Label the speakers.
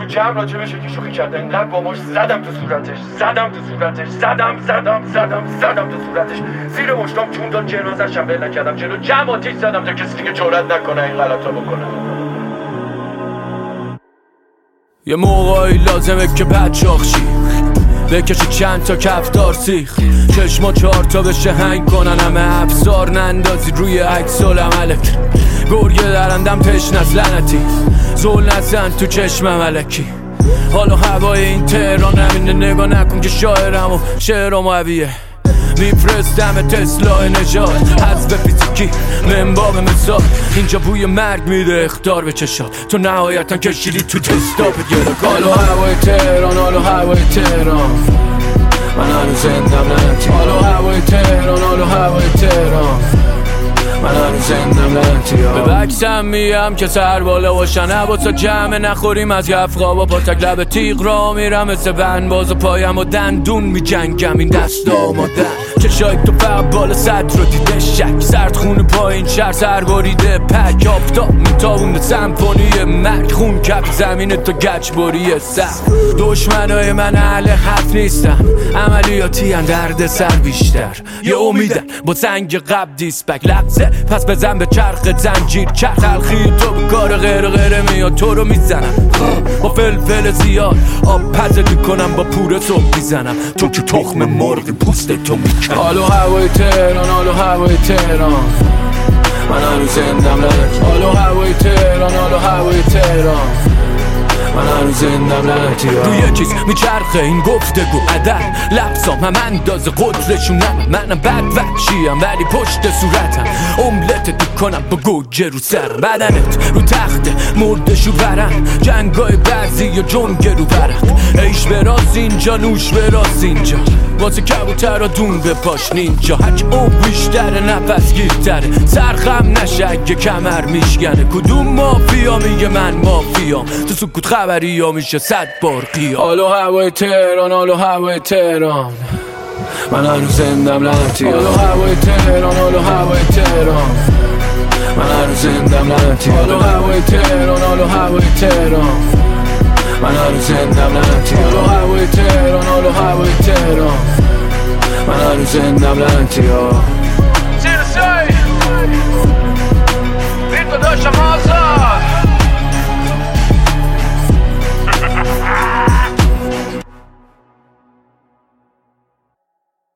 Speaker 1: جمع راجبش که شوخی کرده انقدر با ماش زدم تو صورتش زدم تو صورتش زیر مشتام چون داد جنازه‌ش هم ول نکردم جلو جمع آتیش زدم تا کسی دیگه جرئت نکنه این غلطا بکنه.
Speaker 2: یه موقعی لازمه که بدشاخشی بکشی چند تا کفتار سیخ چشما 4 تا بشه هنگ کنن همه افسار نندازی روی عکس العملک گرگه درندم تشنه لعنتی زول نزن تو چشم ملکی حالا هوای این تهران همینه نگاه نکن که شاعرم و شعرم هویه میفرستم تسلا نجات حذف فیزیکی منباب مثال اینجا بوی مرگ میده اخطار به چشات تو نهایتا کشیدی تو تستا بگیره حالا هوای تهران حالا هوای تهران من هنوز زندم لعنتی حالا هوای تهران حالا هوای تهران من هنوز زندم لعنتی به بکسم میم که سر بالا باشن حواسا جمع نخوریم از یفقا با تک لب تیغ را میرم مثل بند باز و پایم و دندون میجنگم این دست آمادن چشای تو فقط بالا صد رو دیده شک سرد خون پایین شهر سر باریده پک آفتاب میتابونه سمفونی مرگ خون کف زمین تو گچ باریه سخت دشمنای من اهل حرف نیستن عملیاتی هم درد سر بیشتر یه امیدن با زنگ قبل دیسپک لحظه پس بزن به چرخ زنجیر چرخ تلخی تو به کار غیر میاد تو رو میزنم با فلفل زیاد آب پزلی کنم با پور صبح میزنم تو که تخم مرغ پوست تو میکنم حالا هوای تهران حالا هوای تهران من هنوز زندم لعنتی حالا هوای تهران حالا هوای تهران من هنوز زندم لعنتی روی چیز میچرخه این گفتگو عدد لبسام هم اندازه قدرشونم منم بد وحشیم ولی پشت صورتم املتت کنم با گوجه رو سرم بدنت رو تخت مردشو برم جنگای بعضی یا جنگ رو برم ایش براز اینجا نوش براز اینجا واسه کبوتر و دون به پاش نینجا هرچه اون بیشتره نفس گیرتره سرخم نشه اگه کمر میشکنه کدوم مافیا میگه من مافیام تو سکوت خبری ها میشه 100 بار قیام حالا هوای تهران حالا هوای تهران من هنوز زندم لعنتی حالا هوای تهران حالا هوای تهران من هنوز زندم لعنتی حالا هوای تهران حالا هوای تهران من هنوز زندم لعنتی حالا هوای تهران حالا هوای تهران من هنوز زندم لعنتی ها
Speaker 3: زیر سای بیت داشتم آزاد